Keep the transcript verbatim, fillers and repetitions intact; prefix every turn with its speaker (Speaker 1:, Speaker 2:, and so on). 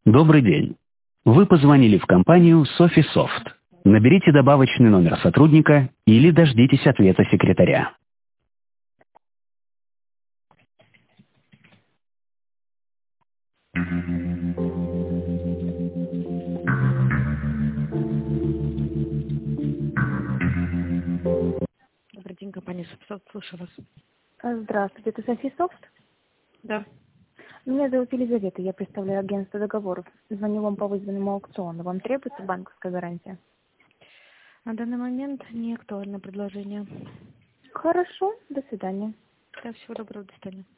Speaker 1: Добрый день. Вы позвонили в компанию Sofisoft. Наберите добавочный номер сотрудника или дождитесь ответа секретаря.
Speaker 2: Добрый день, компания Sofisoft, слушаю вас.
Speaker 3: Здравствуйте, это Sofisoft?
Speaker 2: Да.
Speaker 3: Меня зовут Елизавета, я представляю агентство договоров. Звоню вам по вызванному аукциону. Вам требуется банковская гарантия?
Speaker 2: На данный момент не актуально предложение.
Speaker 3: Хорошо, до свидания.
Speaker 2: Да, всего доброго, до свидания.